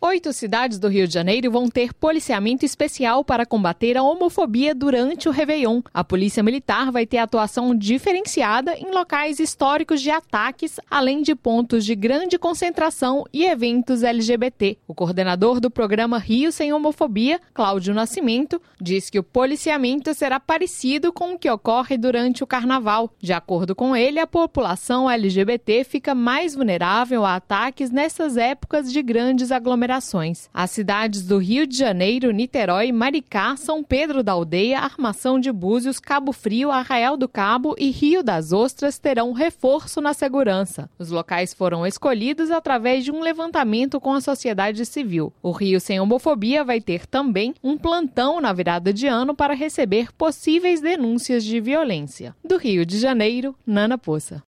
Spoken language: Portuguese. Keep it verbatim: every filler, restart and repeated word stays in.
Oito cidades do Rio de Janeiro vão ter policiamento especial para combater a homofobia durante o Réveillon. A Polícia Militar vai ter atuação diferenciada em locais históricos de ataques, além de pontos de grande concentração e eventos L G B T. O coordenador do programa Rio Sem Homofobia, Cláudio Nascimento, diz que o policiamento será parecido com o que ocorre durante o Carnaval. De acordo com ele, a população L G B T fica mais vulnerável a ataques nessas épocas de grandes aglomerações. As cidades do Rio de Janeiro, Niterói, Maricá, São Pedro da Aldeia, Armação de Búzios, Cabo Frio, Arraial do Cabo e Rio das Ostras terão reforço na segurança. Os locais foram escolhidos através de um levantamento com a sociedade civil. O Rio Sem Homofobia vai ter também um plantão na virada de ano para receber possíveis denúncias de violência. Do Rio de Janeiro, Nana Poça.